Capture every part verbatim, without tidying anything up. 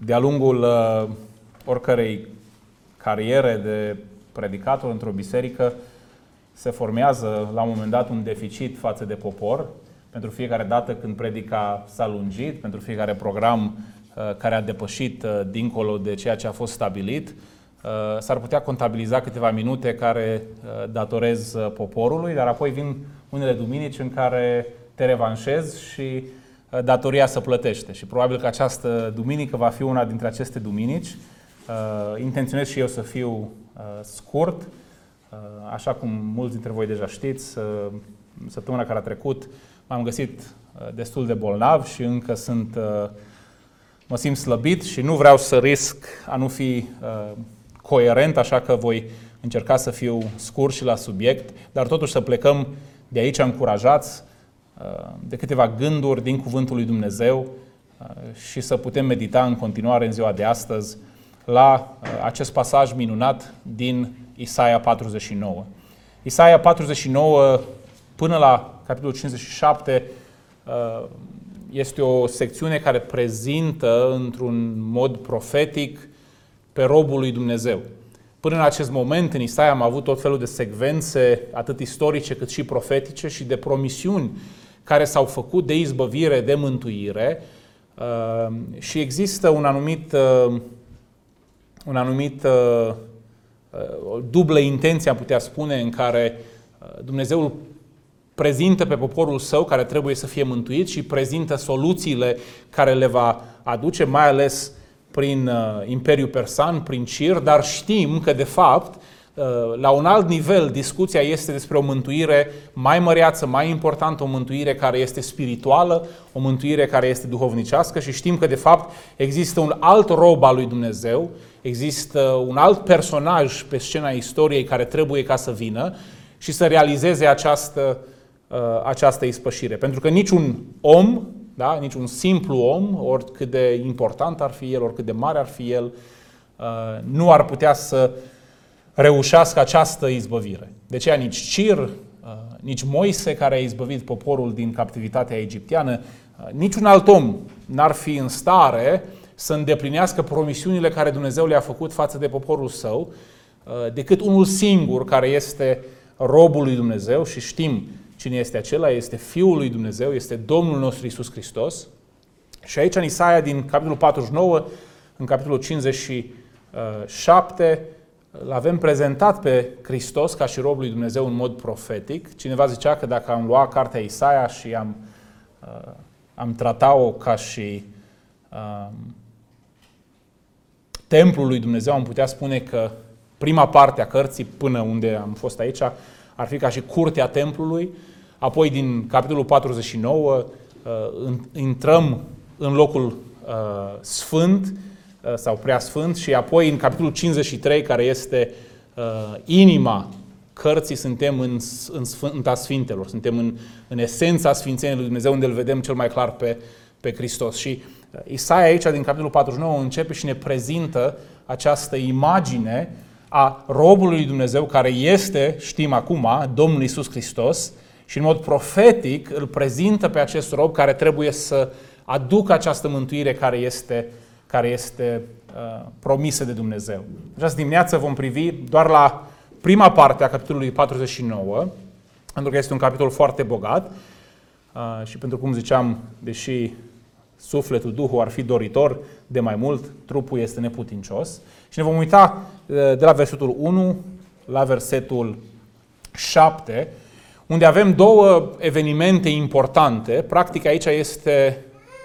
De-a lungul uh, oricărei cariere de predicator într-o biserică se formează la un moment dat un deficit față de popor. Pentru fiecare dată când predica s-a lungit, pentru fiecare program uh, care a depășit uh, dincolo de ceea ce a fost stabilit, uh, s-ar putea contabiliza câteva minute care uh, datorez uh, poporului, dar apoi vin unele duminici în care te revanșezi și uh, datoria se plătește. Și probabil că această duminică va fi una dintre aceste duminici. Uh, intenționez și eu să fiu uh, scurt, uh, așa cum mulți dintre voi deja știți. Uh, săptămâna care a trecut m-am găsit uh, destul de bolnav și încă sunt, uh, mă simt slăbit și nu vreau să risc a nu fi uh, coerent, așa că voi încerca să fiu scurt și la subiect, dar totuși să plecăm de aici încurajați uh, de câteva gânduri din Cuvântul lui Dumnezeu uh, și să putem medita în continuare în ziua de astăzi la uh, acest pasaj minunat din Isaia patruzeci și nouă. Isaia patruzeci și nouă până la capitolul cincizeci și șapte uh, este o secțiune care prezintă într-un mod profetic pe robul lui Dumnezeu. Până în acest moment, în Isaia am avut tot felul de secvențe, atât istorice cât și profetice, și de promisiuni care s-au făcut de izbăvire, de mântuire, uh, și există un anumit uh, un anumit uh, o dublă intenție, am putea spune, în care Dumnezeul prezintă pe poporul său care trebuie să fie mântuit și prezintă soluțiile care le va aduce, mai ales prin uh, Imperiul Persan, prin Cir, dar știm că, de fapt, uh, la un alt nivel, discuția este despre o mântuire mai măreață, mai importantă, o mântuire care este spirituală, o mântuire care este duhovnicească, și știm că, de fapt, există un alt rob al lui Dumnezeu, există un alt personaj pe scena istoriei care trebuie ca să vină și să realizeze această, uh, această ispășire. Pentru că niciun om, da, niciun simplu om, oricât de important ar fi el, oricât de mare ar fi el, uh, nu ar putea să reușească această izbăvire. De aceea nici Cir, uh, nici Moise, care a izbăvit poporul din captivitatea egipteană, uh, niciun alt om n-ar fi în stare să îndeplinească promisiunile care Dumnezeu le-a făcut față de poporul său, decât unul singur, care este robul lui Dumnezeu, și știm cine este acela, este Fiul lui Dumnezeu, este Domnul nostru Iisus Hristos. Și aici, în Isaia, din capitolul patruzeci și nouă, în capitolul cincizeci și șapte, l-avem prezentat pe Hristos ca și robul lui Dumnezeu în mod profetic. Cineva zicea că dacă am luat cartea Isaia și am, am tratat-o ca și templul lui Dumnezeu, am putea spune că prima parte a cărții, până unde am fost aici, ar fi ca și curtea templului. Apoi, din capitolul patruzeci și nouă, intrăm în locul sfânt sau prea sfânt, și apoi în capitolul cincizeci și trei, care este inima cărții, suntem în, în Sfânta Sfintelor, suntem în, în esența Sfințeniei lui Dumnezeu, unde îl vedem cel mai clar pe, pe Hristos. Și Isaia aici, din capitolul patruzeci și nouă, începe și ne prezintă această imagine a robului lui Dumnezeu, care este, știm acum, Domnul Iisus Hristos, și în mod profetic îl prezintă pe acest rob care trebuie să aducă această mântuire care este, care este uh, promisă de Dumnezeu. Această dimineață vom privi doar la prima parte a capitolului patruzeci și nouă, pentru că este un capitol foarte bogat uh, și pentru cum ziceam, deși sufletul, Duhul ar fi doritor de mai mult, trupul este neputincios. Și ne vom uita de la versetul unu la versetul șapte, unde avem două evenimente importante. Practic aici este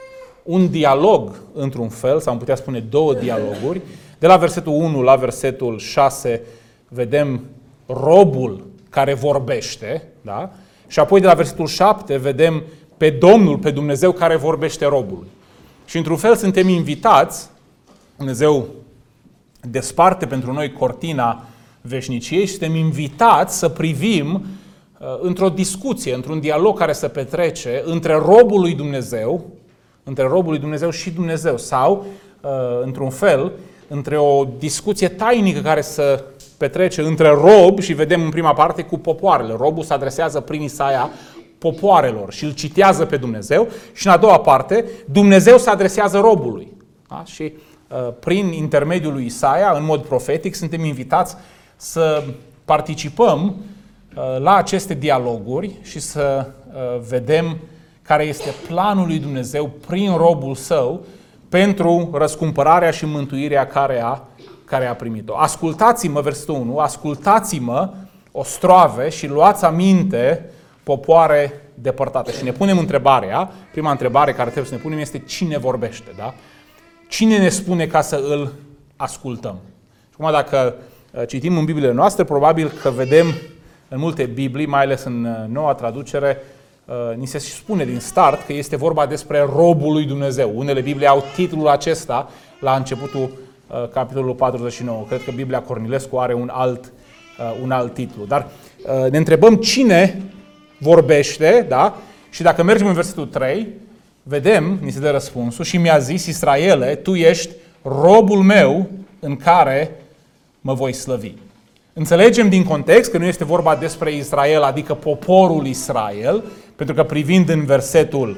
un dialog, într-un fel, sau am putea spune două dialoguri. De la versetul unu la versetul șase vedem robul care vorbește, da? Și apoi de la versetul șapte vedem pe Domnul, pe Dumnezeu care vorbește robului. Și într-un fel suntem invitați, Dumnezeu desparte pentru noi cortina veșniciei și suntem invitați să privim uh, într-o discuție, într-un dialog care se petrece între robul lui Dumnezeu, între robul lui Dumnezeu și Dumnezeu, sau, uh, într-un fel, între o discuție tainică care se petrece între rob, și vedem în prima parte, cu popoarele. Robul se adresează prin Isaia popoarelor și îl citează pe Dumnezeu, și în a doua parte Dumnezeu se adresează robului. Da? Și prin intermediul lui Isaia, în mod profetic, suntem invitați să participăm la aceste dialoguri și să vedem care este planul lui Dumnezeu prin robul său pentru răscumpărarea și mântuirea care a, care a primit-o. Ascultați-mă, versetul unu, ascultați-mă, ostroave, și luați aminte, popoare depărtate. Și ne punem întrebarea, prima întrebare care trebuie să ne punem este cine vorbește, da? Cine ne spune ca să îl ascultăm? Și acum dacă citim în Bibliile noastre, probabil că vedem în multe Biblii, mai ales în Noua Traducere, ni se spune din start că este vorba despre robul lui Dumnezeu. Unele Biblii au titlul acesta la începutul capitolului patruzeci și nouă. Cred că Biblia Cornilescu are un alt, un alt titlu. Dar ne întrebăm cine vorbește, da? Și dacă mergem în versetul trei, vedem, ni se dă răspunsul, și mi-a zis: Israele, tu ești robul meu în care mă voi slăvi. Înțelegem din context că nu este vorba despre Israel, adică poporul Israel, pentru că privind în versetul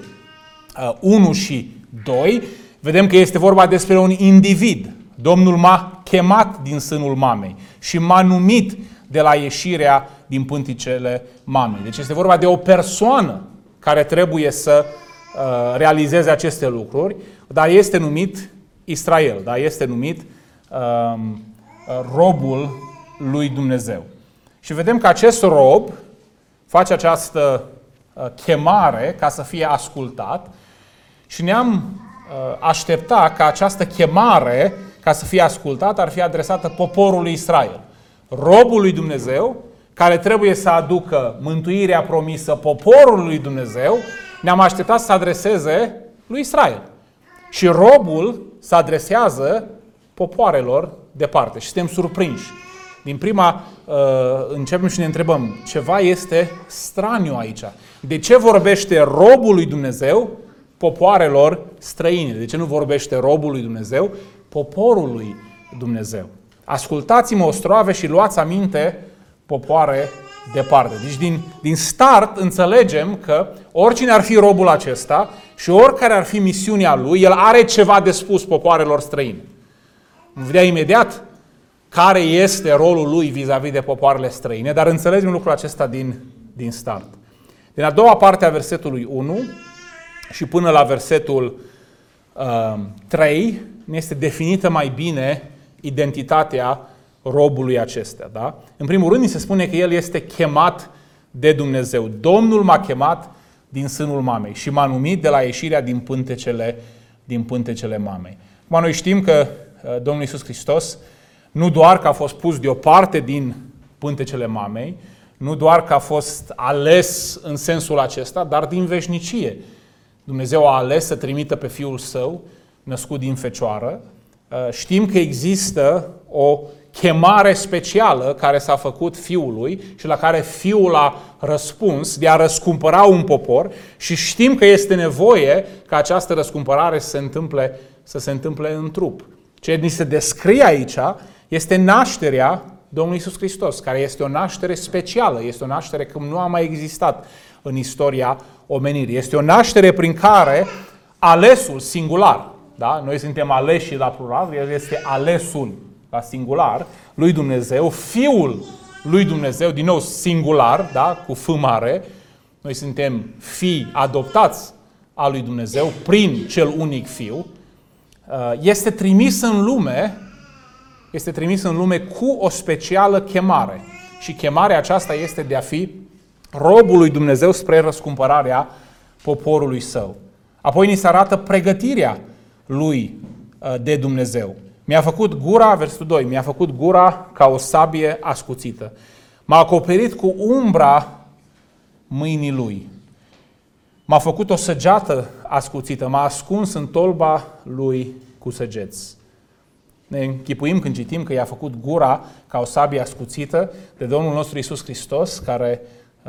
unu și doi, vedem că este vorba despre un individ. Domnul m-a chemat din sânul mamei și m-a numit de la ieșirea din pânticele mamei. Deci este vorba de o persoană care trebuie să uh, realizeze aceste lucruri, dar este numit Israel, dar este numit uh, robul lui Dumnezeu. Și vedem că acest rob face această uh, chemare ca să fie ascultat și ne-am uh, aștepta ca această chemare ca să fie ascultată ar fi adresată poporului Israel. Robul lui Dumnezeu, care trebuie să aducă mântuirea promisă poporului lui Dumnezeu, ne-am așteptat să adreseze lui Israel. Și robul se adresează popoarelor departe. Și suntem surprinși. Din prima uh, începem și ne întrebăm, ceva este straniu aici. De ce vorbește robul lui Dumnezeu popoarelor străine? De ce nu vorbește robul lui Dumnezeu poporul lui Dumnezeu? Ascultați-mă, ostroave, și luați aminte, popoare departe. Deci din, din start înțelegem că oricine ar fi robul acesta și oricare ar fi misiunea lui, el are ceva de spus popoarelor străine. Vom vedea imediat care este rolul lui vis-a-vis de popoarele străine, dar înțelegem lucrul acesta din, din start. Din a doua parte a versetului unu și până la versetul uh, trei ne este definită mai bine identitatea robului acesta. Da? În primul rând, ni se spune că el este chemat de Dumnezeu. Domnul m-a chemat din sânul mamei și m-a numit de la ieșirea din pântecele, din pântecele mamei. Acum, noi știm că Domnul Iisus Hristos nu doar că a fost pus deoparte din pântecele mamei, nu doar că a fost ales în sensul acesta, dar din veșnicie. Dumnezeu a ales să trimită pe Fiul Său, născut din fecioară. Știm că există o chemare specială care s-a făcut Fiului și la care Fiul a răspuns de a răscumpăra un popor și știm că este nevoie ca această răscumpărare să se întâmple, să se întâmple în trup. Ce ni se descrie aici este nașterea Domnului Iisus Hristos, care este o naștere specială, este o naștere cum nu a mai existat în istoria omenirii. Este o naștere prin care alesul singular, da? Noi suntem aleși la plural, el este alesul la singular lui Dumnezeu, Fiul lui Dumnezeu, din nou singular, da? Cu F mare. Noi suntem fii adoptați a lui Dumnezeu prin cel unic Fiu. Este trimis în lume, este trimis în lume cu o specială chemare. Și chemarea aceasta este de a fi robul lui Dumnezeu spre răscumpărarea poporului său. Apoi ni se arată pregătirea lui de Dumnezeu. Mi-a făcut gura, versetul doi, mi-a făcut gura ca o sabie ascuțită. M-a acoperit cu umbra mâinii lui. M-a făcut o săgeată ascuțită, m-a ascuns în tolba lui cu săgeți. Ne închipuim când citim că i-a făcut gura ca o sabie ascuțită de Domnul nostru Iisus Hristos, care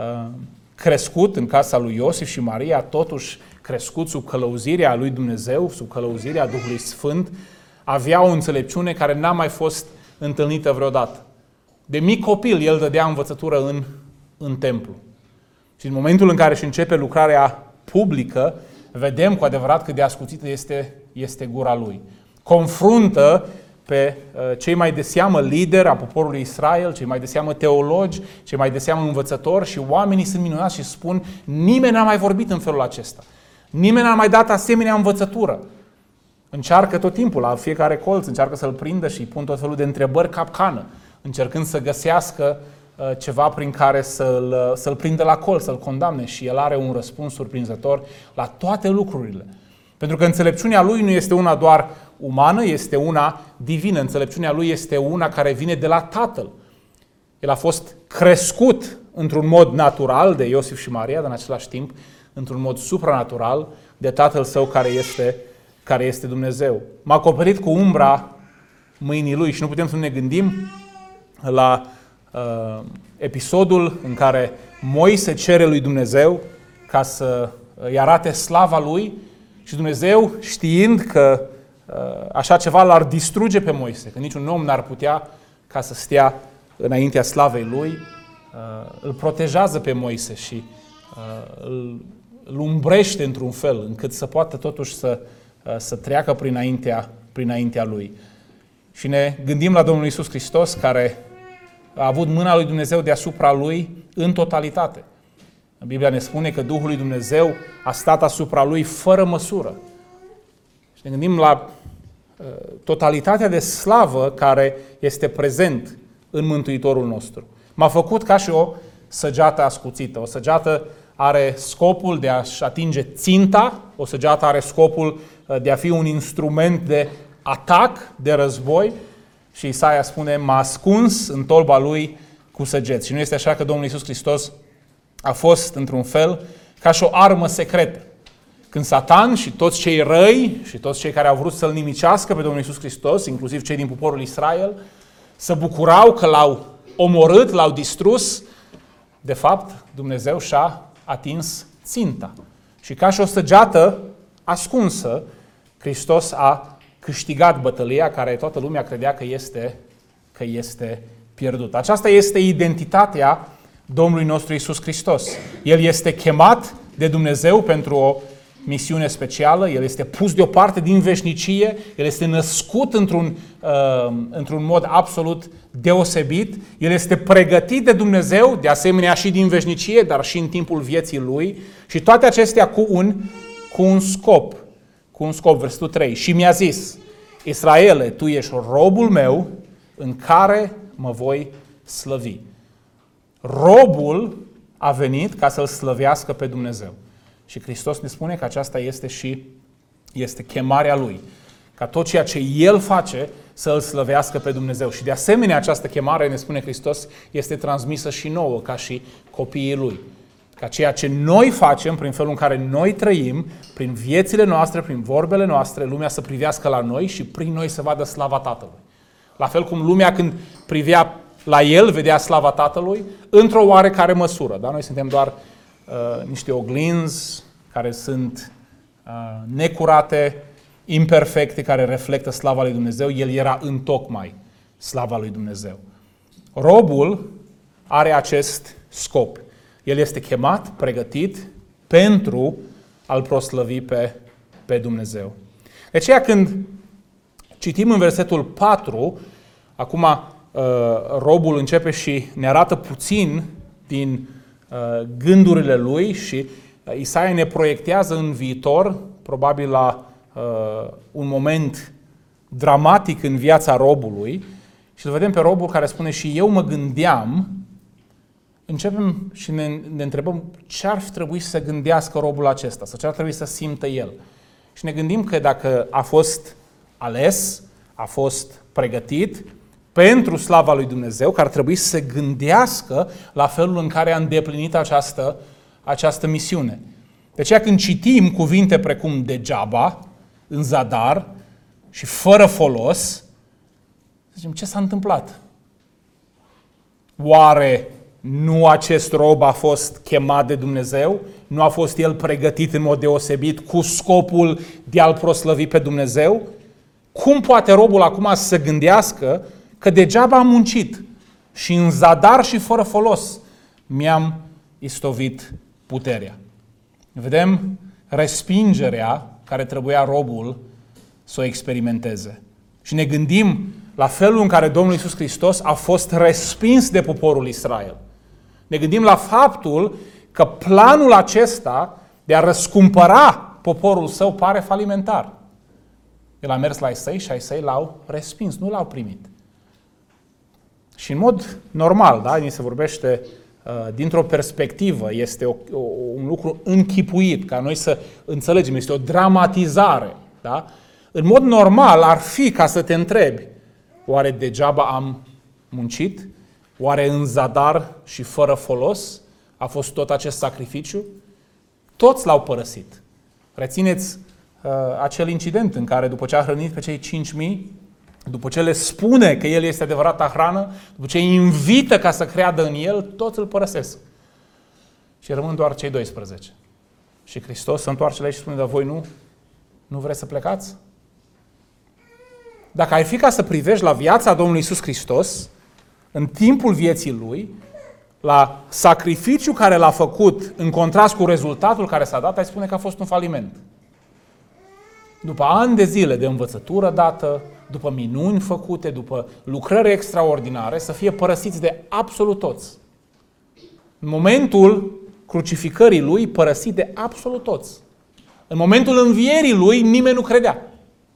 crescut în casa lui Iosif și Maria, totuși crescut sub călăuzirea lui Dumnezeu, sub călăuzirea Duhului Sfânt, avea o înțelepciune care n-a mai fost întâlnită vreodată. De mic copil, el dădea învățătură în, în templu. Și în momentul în care își începe lucrarea publică, vedem cu adevărat cât de ascuțită este, este gura lui. confruntă pe cei mai de seamă lideri a poporului Israel, cei mai de seamă teologi, cei mai de seamă învățători și oamenii sunt minunați și spun: nimeni n-a mai vorbit în felul acesta. Nimeni n-a mai dat asemenea învățătură. Încearcă tot timpul, la fiecare colț, încearcă să-l prindă și îi pun tot felul de întrebări capcană, încercând să găsească ceva prin care să-l, să-l prindă la colț, să-l condamne, și el are un răspuns surprinzător la toate lucrurile. Pentru că înțelepciunea lui nu este una doar umană, este una divină. Înțelepciunea lui este una care vine de la Tatăl. El a fost crescut într-un mod natural de Iosif și Maria, dar în același timp într-un mod supranatural de Tatăl său care este, care este Dumnezeu. M-a acoperit cu umbra mâinii lui și nu putem să ne gândim la uh, episodul în care Moise cere lui Dumnezeu ca să îi arate slava lui și Dumnezeu, știind că uh, așa ceva l-ar distruge pe Moise, că niciun om n-ar putea ca să stea înaintea slavei lui, uh, îl protejează pe Moise și uh, îl, îl umbrește într-un fel, încât să poată totuși să, uh, să treacă prinaintea, prinaintea lui. Și ne gândim la Domnul Iisus Hristos, care a avut mâna lui Dumnezeu deasupra lui în totalitate. Biblia ne spune că Duhul lui Dumnezeu a stat asupra lui fără măsură. Și ne gândim la uh, totalitatea de slavă care este prezent în Mântuitorul nostru. M-a făcut ca și o săgeată ascuțită. O săgeată are scopul de a-și atinge ținta, o săgeată are scopul de a fi un instrument de atac, de război, și Isaia spune: m-a ascuns în tolba lui cu săgeți. Și nu este așa că Domnul Iisus Hristos a fost, într-un fel, ca și o armă secretă. Când Satan și toți cei răi și toți cei care au vrut să-L nimicească pe Domnul Iisus Hristos, inclusiv cei din poporul Israel, se bucurau că l-au omorât, l-au distrus, de fapt, Dumnezeu și-a atins ținta. Și ca și o săgeată ascunsă, Hristos a câștigat bătălia care toată lumea credea că este, că este pierdută. Aceasta este identitatea Domnului nostru Iisus Hristos. El este chemat de Dumnezeu pentru o misiune specială, El este pus deoparte din veșnicie, El este născut într-un, uh, într-un mod absolut deosebit, El este pregătit de Dumnezeu, de asemenea și din veșnicie, dar și în timpul vieții Lui, și toate acestea cu un, cu un scop. Cu un scop, versetul trei. Și mi-a zis: Israele, tu ești robul meu în care mă voi slăvi. Robul a venit ca să-L slăvească pe Dumnezeu. Și Hristos ne spune că aceasta este și este chemarea Lui. Ca tot ceea ce El face să Îl slăvească pe Dumnezeu. Și de asemenea această chemare, ne spune Hristos, este transmisă și nouă, ca și copiii Lui. Ca ceea ce noi facem, prin felul în care noi trăim, prin viețile noastre, prin vorbele noastre, lumea să privească la noi și prin noi să vadă slava Tatălui. La fel cum lumea, când privea la El, vedea slava Tatălui într-o oarecare măsură. Dar noi suntem doar uh, niște oglinzi care sunt uh, necurate, imperfecte, care reflectă slava lui Dumnezeu. El era întocmai slava lui Dumnezeu. Robul are acest scop. El este chemat, pregătit pentru a-L proslăvi pe, pe Dumnezeu. De aceea când citim în versetul patru, acum robul începe și ne arată puțin din gândurile lui și Isaia ne proiectează în viitor, probabil la un moment dramatic în viața robului, și îl vedem pe robul care spune: și eu mă gândeam. Începem și ne, ne întrebăm ce ar trebui să gândească robul acesta sau ce ar trebui să simtă el. Și ne gândim că dacă a fost ales, a fost pregătit pentru slava lui Dumnezeu, că ar trebui să se gândească la felul în care a îndeplinit această, această misiune. De aceea când citim cuvinte precum degeaba, în zadar și fără folos, zicem: ce s-a întâmplat? Oare nu acest rob a fost chemat de Dumnezeu? Nu a fost el pregătit în mod deosebit cu scopul de a-L proslăvi pe Dumnezeu? Cum poate robul acum să se gândească că degeaba am muncit și în zadar și fără folos mi-am istovit puterea? Vedem respingerea care trebuia robul să o experimenteze. Și ne gândim la felul în care Domnul Iisus Hristos a fost respins de poporul Israel. Ne gândim la faptul că planul acesta de a răscumpăra poporul său pare falimentar. El a mers la ai săi și ai săi l-au respins, nu l-au primit. Și în mod normal, da, ni se vorbește uh, dintr-o perspectivă, este o, o, un lucru închipuit, ca noi să înțelegem, este o dramatizare. Da? În mod normal ar fi ca să te întrebi, oare degeaba am muncit? Oare în zadar și fără folos a fost tot acest sacrificiu? Toți l-au părăsit. Rețineți uh, acel incident în care după ce a hrănit pe cei cinci mii, după ce le spune că El este adevărata hrană, după ce îi invită ca să creadă în El, toți îl părăsesc. Și rămân doar cei doisprezece. Și Hristos se întoarce la ei și spune, dar voi nu, nu vreți să plecați? Dacă ai fi ca să privești la viața Domnului Iisus Hristos, în timpul vieții Lui, la sacrificiul care l-a făcut în contrast cu rezultatul care s-a dat, ai spune că a fost un faliment. După ani de zile de învățătură dată, după minuni făcute, după lucrări extraordinare, să fie părăsiți de absolut toți. În momentul crucificării Lui, părăsit de absolut toți. În momentul învierii Lui, nimeni nu credea.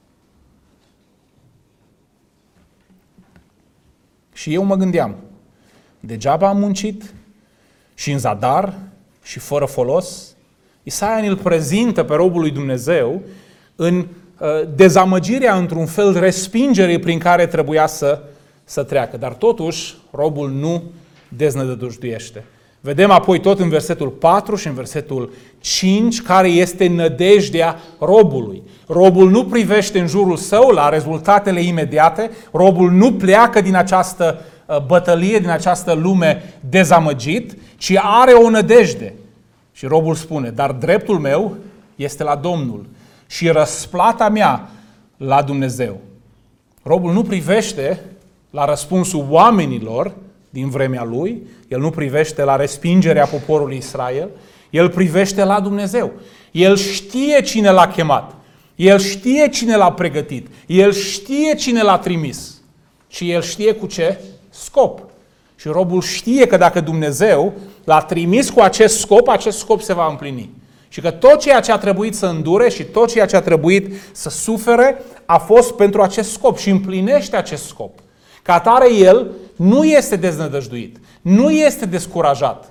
Și eu mă gândeam, degeaba am muncit și în zadar și fără folos. Isaia ne-l prezintă pe robul lui Dumnezeu în uh, dezamăgirea, într-un fel, respingerii prin care trebuia să, să treacă. Dar totuși, robul nu deznădăjduiește. Vedem apoi tot în versetul patru și în versetul cinci care este nădejdea robului. Robul nu privește în jurul său la rezultatele imediate, robul nu pleacă din această bătălie, din această lume dezamăgit, ci are o nădejde. Și robul spune, dar dreptul meu este la Domnul și răsplata mea la Dumnezeu. Robul nu privește la răspunsul oamenilor din vremea lui, el nu privește la respingerea poporului Israel, el privește la Dumnezeu. El știe cine l-a chemat, el știe cine l-a pregătit, el știe cine l-a trimis și el știe cu ce scop. Și robul știe că dacă Dumnezeu l-a trimis cu acest scop, acest scop se va împlini. Și că tot ceea ce a trebuit să îndure și tot ceea ce a trebuit să sufere a fost pentru acest scop și împlinește acest scop. Ca atare el nu este deznădăjduit, nu este descurajat.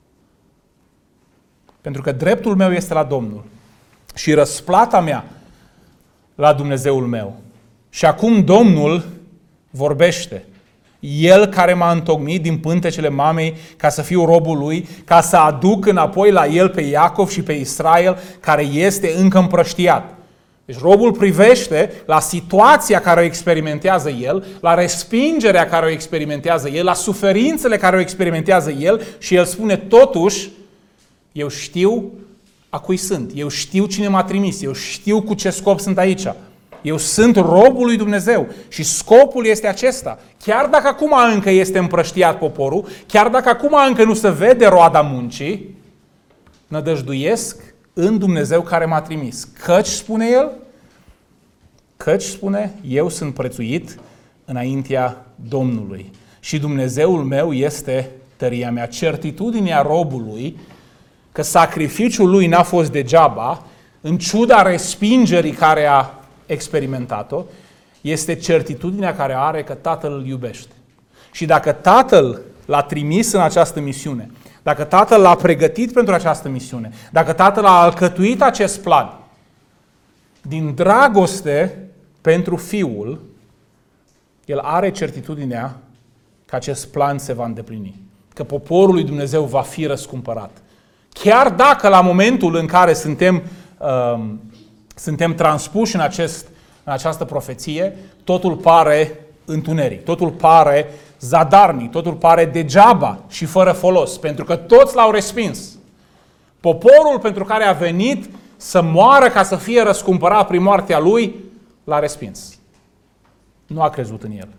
Pentru că dreptul meu este la Domnul și răsplata mea la Dumnezeul meu. Și acum Domnul vorbește. El care m-a întocmit din pântecele mamei ca să fiu robul lui, ca să aduc înapoi la el pe Iacov și pe Israel, care este încă împrăștiat. Deci robul privește la situația care o experimentează el, la respingerea care o experimentează el, la suferințele care o experimentează el și el spune totuși, eu știu a cui sunt, eu știu cine m-a trimis, eu știu cu ce scop sunt aici. Eu sunt robul lui Dumnezeu și scopul este acesta. Chiar dacă acum încă este împrăștiat poporul, chiar dacă acum încă nu se vede roada muncii, nădăjduiesc în Dumnezeu care m-a trimis. Căci, spune el, căci, spune, eu sunt prețuit înaintea Domnului. Și Dumnezeul meu este tăria mea. Certitudinea robului că sacrificiul lui n-a fost degeaba, în ciuda respingerii care a experimentat-o, este certitudinea care are că Tatăl îl iubește. Și dacă Tatăl l-a trimis în această misiune, dacă Tatăl l-a pregătit pentru această misiune, dacă Tatăl a alcătuit acest plan din dragoste pentru Fiul, el are certitudinea că acest plan se va îndeplini, că poporul lui Dumnezeu va fi răscumpărat. Chiar dacă la momentul în care suntem uh, Suntem transpuși în, acest, în această profeție, totul pare întuneric, totul pare zadarnic, totul pare degeaba și fără folos, pentru că toți l-au respins. Poporul pentru care a venit să moară ca să fie răscumpărat prin moartea lui, l-a respins. Nu a crezut în el.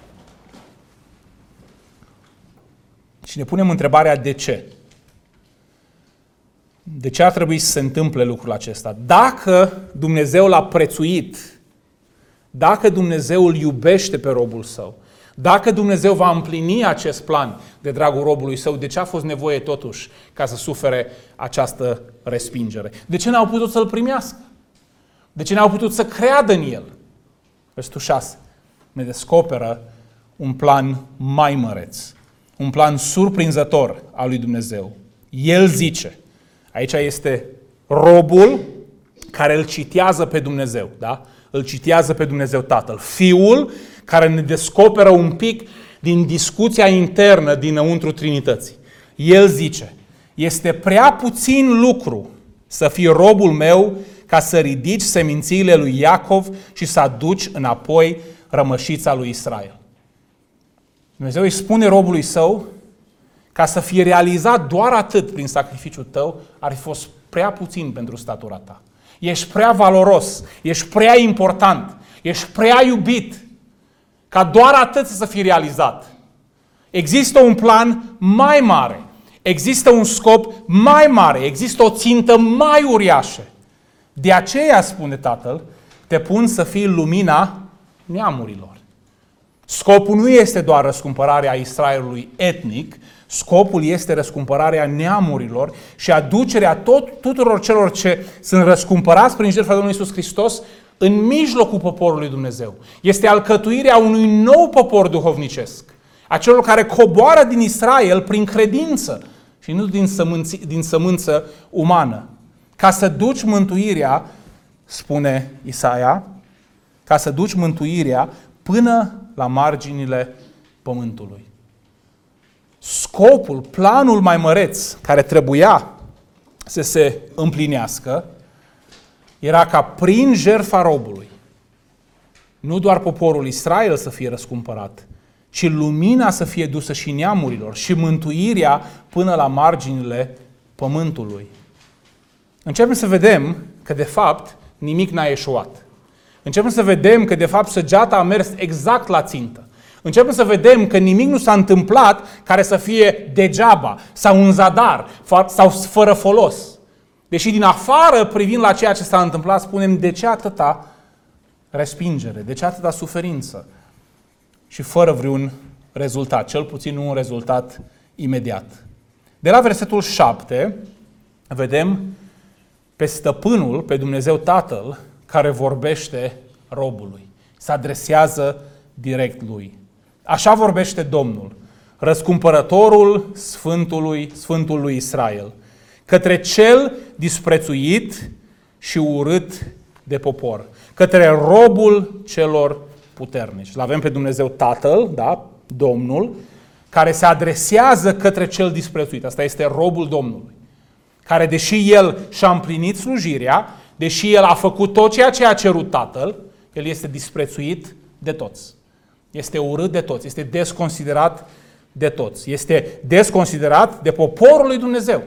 Și ne punem întrebarea de ce. De ce ar trebui să se întâmple lucrul acesta? Dacă Dumnezeu l-a prețuit Dacă Dumnezeu îl iubește pe robul său, dacă Dumnezeu va împlini acest plan de dragul robului său, de ce a fost nevoie totuși ca să sufere această respingere? De ce n-au putut să-l primească? De ce n-au putut să creadă în el? Versetul șase ne descoperă un plan mai măreț, un plan surprinzător al lui Dumnezeu. El zice, aici este robul care îl citează pe Dumnezeu, da? Îl citează pe Dumnezeu Tatăl. Fiul care ne descoperă un pic din discuția internă dinăuntru Trinității. El zice, este prea puțin lucru să fii robul meu ca să ridici semințiile lui Iacov și să aduci înapoi rămășița lui Israel. Dumnezeu îi spune robului său, ca să fie realizat doar atât prin sacrificiul tău, ar fi fost prea puțin pentru statura ta. Ești prea valoros, ești prea important, ești prea iubit, ca doar atât să fie realizat. Există un plan mai mare, există un scop mai mare, există o țintă mai uriașă. De aceea, spune Tatăl, te pun să fii lumina neamurilor. Scopul nu este doar răscumpărarea Israelului etnic, scopul este răscumpărarea neamurilor și aducerea tot, tuturor celor ce sunt răscumpărați prin jertfa Domnului Iisus Hristos în mijlocul poporului Dumnezeu. Este alcătuirea unui nou popor duhovnicesc, a celor care coboară din Israel prin credință și nu din, sămânți, din sămânță umană. Ca să duci mântuirea, spune Isaia, ca să duci mântuirea până la marginile pământului. Scopul, planul mai măreț care trebuia să se împlinească era ca prin jertfa robului nu doar poporul Israel să fie răscumpărat, ci lumina să fie dusă și neamurilor și mântuirea până la marginile pământului. Începem să vedem că de fapt nimic n-a eșuat. Începem să vedem că de fapt săgeata a mers exact la țintă. Începem să vedem că nimic nu s-a întâmplat care să fie degeaba sau în zadar sau fără folos. Deși din afară, privind la ceea ce s-a întâmplat, spunem de ce atâta respingere, de ce atâta suferință și fără vreun rezultat, cel puțin nu un rezultat imediat. De la versetul șapte vedem pe stăpânul, pe Dumnezeu Tatăl, care vorbește robului. Se adresează direct lui. Așa vorbește Domnul, răscumpărătorul Sfântului, Sfântul lui Israel, către cel disprețuit și urât de popor, către robul celor puternici. L-avem pe Dumnezeu Tatăl, da, Domnul, care se adresează către cel disprețuit. Asta este robul Domnului, care deși el și-a împlinit slujirea, deși el a făcut tot ceea ce a cerut Tatăl, el este disprețuit de toți. Este urât de toți, este desconsiderat de toți. Este desconsiderat de poporul lui Dumnezeu.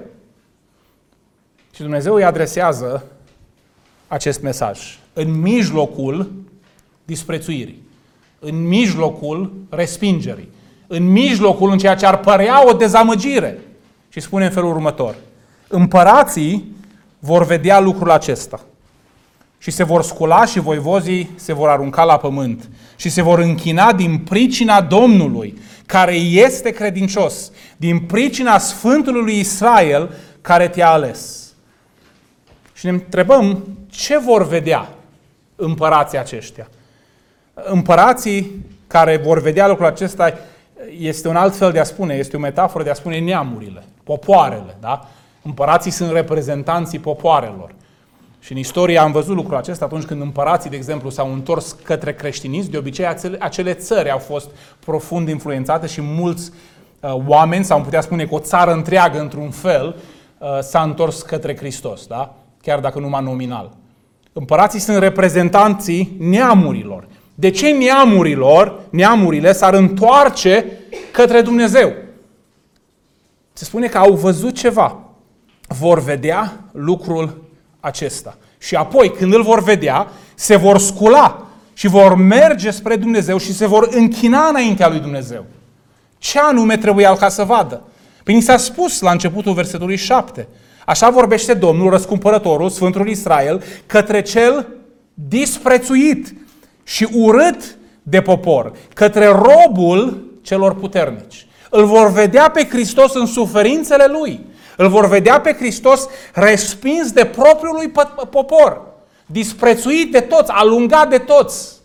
Și Dumnezeu îi adresează acest mesaj în mijlocul disprețuirii, în mijlocul respingerii, în mijlocul în ceea ce ar părea o dezamăgire. Și spune în felul următor: împărații vor vedea lucrul acesta și se vor scula și voivozii se vor arunca la pământ și se vor închina din pricina Domnului, care este credincios, din pricina Sfântului lui Israel, care te-a ales. Și ne întrebăm, ce vor vedea împărații aceștia? Împărații care vor vedea lucrul acesta este un alt fel de a spune, este o metaforă de a spune neamurile, popoarele, da? Împărații sunt reprezentanții popoarelor. Și în istorie am văzut lucrul acesta atunci când împărații, de exemplu, s-au întors către creștinism. De obicei, acele, acele țări au fost profund influențate și mulți uh, oameni, sau am putea spune că o țară întreagă, într-un fel, uh, s-a întors către Hristos, da? Chiar dacă numai nominal. Împărații sunt reprezentanții neamurilor. De ce neamurilor, neamurile s-ar întoarce către Dumnezeu? Se spune că au văzut ceva. Vor vedea lucrul acesta. Și apoi, când îl vor vedea, se vor scula și vor merge spre Dumnezeu și se vor închina înaintea lui Dumnezeu. Ce anume trebuia ca să vadă? Păi ni s-a spus la începutul versetului șapte. Așa vorbește Domnul, răscumpărătorul, Sfântul Israel, către cel disprețuit și urât de popor, către robul celor puternici. Îl vor vedea pe Hristos în suferințele Lui. Îl vor vedea pe Hristos respins de propriul lui popor, disprețuit de toți, alungat de toți.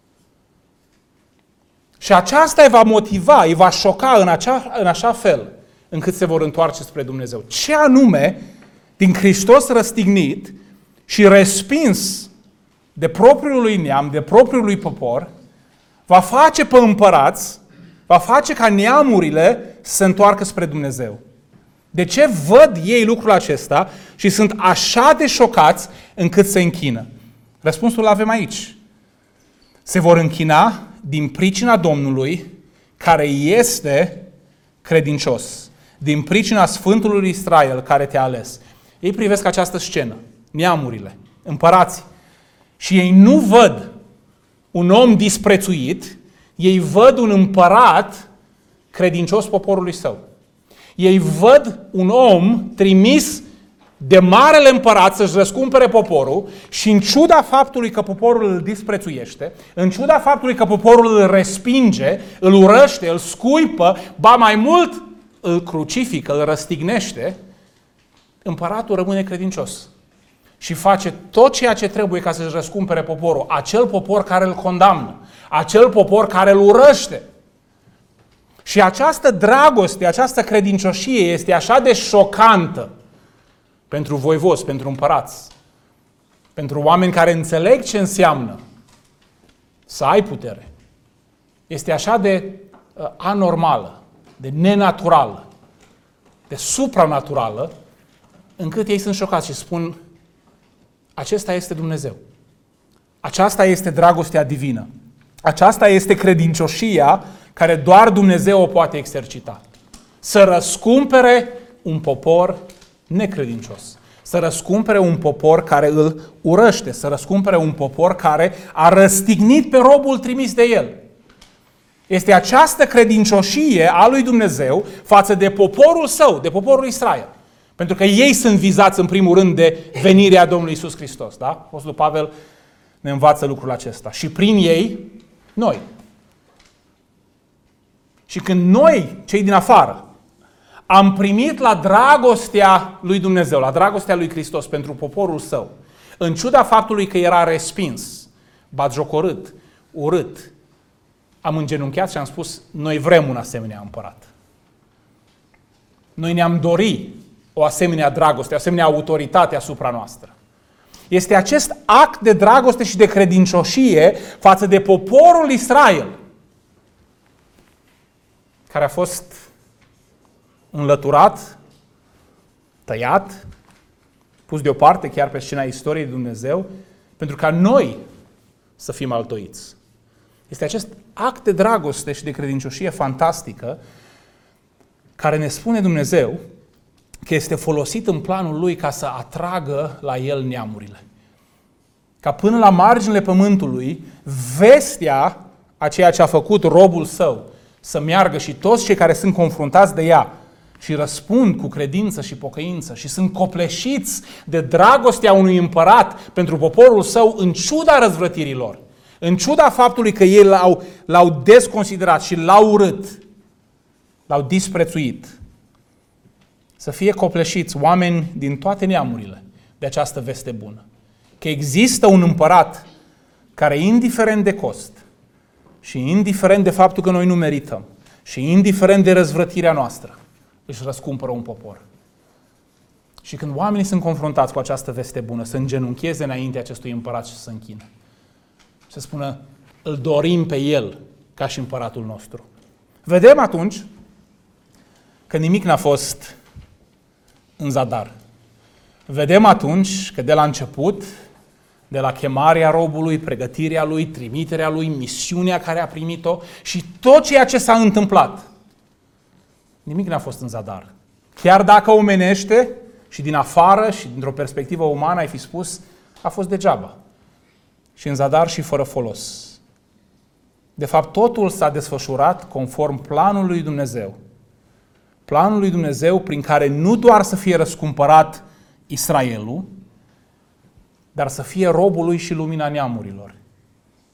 Și aceasta îi va motiva, îi va șoca în, acea, în așa fel încât se vor întoarce spre Dumnezeu. Ce anume, din Hristos răstignit și respins de propriul lui neam, de propriul lui popor, va face pe împărați, va face ca neamurile să se întoarcă spre Dumnezeu. De ce văd ei lucrul acesta și sunt așa de șocați încât se închină? Răspunsul îl avem aici. Se vor închina din pricina Domnului care este credincios, din pricina Sfântului Israel care te-a ales. Ei privesc această scenă, neamurile, împărații, și ei nu văd un om disprețuit, ei văd un împărat credincios poporului său. Ei văd un om trimis de marele împărat să-și răscumpere poporul și în ciuda faptului că poporul îl disprețuiește, în ciuda faptului că poporul îl respinge, îl urăște, îl scuipă, ba mai mult îl crucifică, îl răstignește, împăratul rămâne credincios și face tot ceea ce trebuie ca să-și răscumpere poporul, acel popor care îl condamnă, acel popor care îl urăște. Și această dragoste, această credincioșie este așa de șocantă pentru voivozi, pentru împărați, pentru oameni care înțeleg ce înseamnă să ai putere. Este așa de uh, anormală, de nenaturală, de supranaturală, încât ei sunt șocați și spun: acesta este Dumnezeu. Aceasta este dragostea divină. Aceasta este credincioșia care doar Dumnezeu o poate exercita. Să răscumpere un popor necredincios. Să răscumpere un popor care îl urăște. Să răscumpere un popor care a răstignit pe robul trimis de el. Este această credincioșie a lui Dumnezeu față de poporul său, de poporul Israel. Pentru că ei sunt vizați în primul rând de venirea Domnului Iisus Hristos. Da? Apostolul Pavel ne învață lucrul acesta. Și prin ei, noi. Și când noi, cei din afară, am primit la dragostea lui Dumnezeu, la dragostea lui Hristos pentru poporul său, în ciuda faptului că era respins, batjocorât, urât, am îngenunchiat și am spus: noi vrem un asemenea împărat. Noi ne-am dorit o asemenea dragoste, o asemenea autoritate asupra noastră. Este acest act de dragoste și de credincioșie față de poporul Israel, care a fost înlăturat, tăiat, pus deoparte chiar pe scena istoriei de Dumnezeu, pentru ca noi să fim altoiți. Este acest act de dragoste și de credincioșie fantastică care ne spune Dumnezeu că este folosit în planul Lui ca să atragă la El neamurile. Ca până la marginile pământului, vestea a ceea ce a făcut robul său să meargă și toți cei care sunt confruntați de ea și răspund cu credință și pocăință și sunt copleșiți de dragostea unui împărat pentru poporul său în ciuda răzvrătirilor, în ciuda faptului că ei l-au, l-au desconsiderat și l-au urât, l-au disprețuit. Să fie copleșiți oameni din toate neamurile de această veste bună. Că există un împărat care, indiferent de cost și indiferent de faptul că noi nu merităm și indiferent de răzvrătirea noastră, își răscumpără un popor. Și când oamenii sunt confruntați cu această veste bună, să îngenuncheze înaintea acestui împărat și să se închină. Să spună: îl dorim pe el ca și împăratul nostru. Vedem atunci că nimic n-a fost în zadar. Vedem atunci că de la început, de la chemarea robului, pregătirea lui, trimiterea lui, misiunea care a primit-o și tot ceea ce s-a întâmplat, nimic n-a fost în zadar. Chiar dacă omenește și din afară și dintr-o perspectivă umană ai fi spus: a fost degeaba. Și în zadar și fără folos. De fapt, totul s-a desfășurat conform planului lui Dumnezeu. Planul lui Dumnezeu prin care nu doar să fie răscumpărat Israelul, dar să fie robul lui și lumina neamurilor.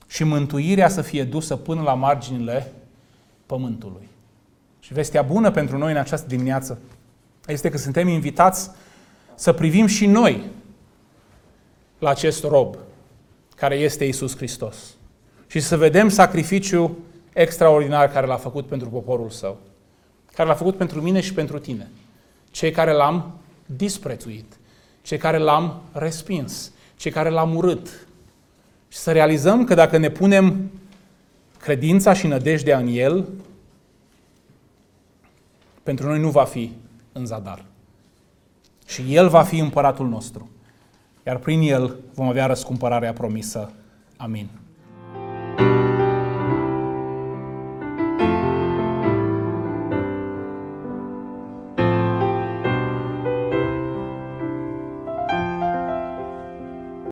și mântuirea să fie dusă până la marginile pământului. Și vestea bună pentru noi în această dimineață este că suntem invitați să privim și noi la acest rob care este Iisus Hristos și să vedem sacrificiul extraordinar care l-a făcut pentru poporul său, care l-a făcut pentru mine și pentru tine, cei care l-am disprețuit, cei care l-am respins, cei care l-am urât. Și să realizăm că dacă ne punem credința și nădejdea în El, pentru noi nu va fi în zadar. Și El va fi împăratul nostru. Iar prin El vom avea răscumpărarea promisă. Amin.